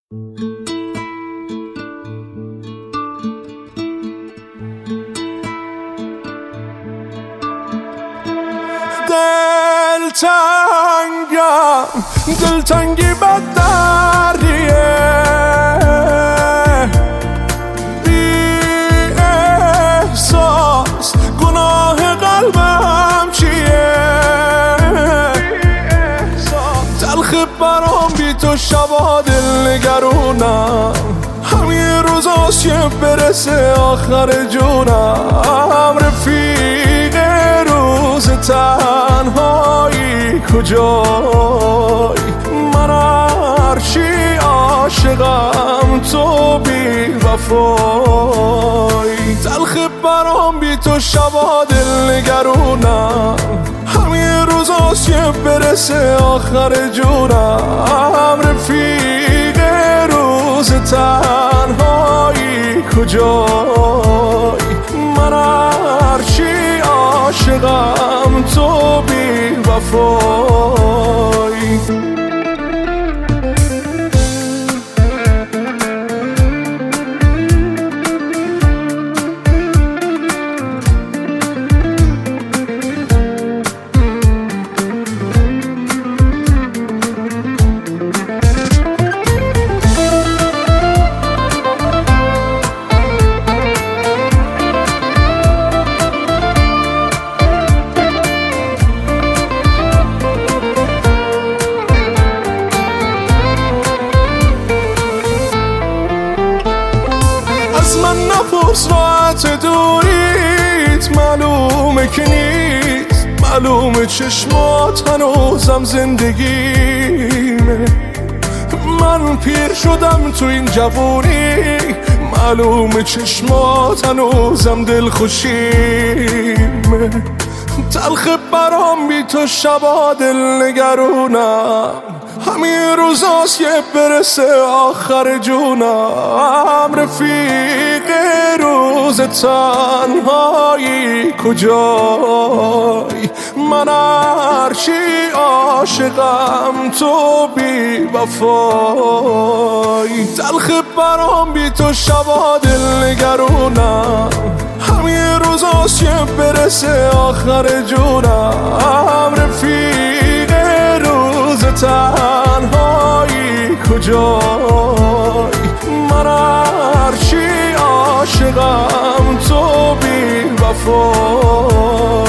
دلتنگی بد دردیه، بی احساس گناه قلبم چیه؟ تلخ برام بی تو شبا دل نگرونم، همین روزاست که برسه آخر جونم. رفیق روز تنهایی کجای؟ من هرچی عاشقم تو بی وفایی. تلخ برام بی تو شبا دل نگرونم، همین روزاست که برسه آخر جونم. رفیق روز تنهایی کجای؟ من هرچی عاشقم تو بی وفایی. از من نپرس راحت دوریت، معلومه که نیست، معلومه چشمات هنوزم زندگیمه. من پیر شدم تو این جوونی، معلومه چشمات هنوزم دلخوشیمه. تلخ برام بی تو شبا دل نگرونم، همین روزاست که برسه آخر جونم. رفیق روز تنهایی کجای؟ من هرچی عاشقم تو بی وفایی. تلخ برام بی تو شبا دل نگرونم، همین روزاست که برسه آخر جونم. رفیق روز تنهایی کجای؟ من هرچی عاشقم تو بی وفایی.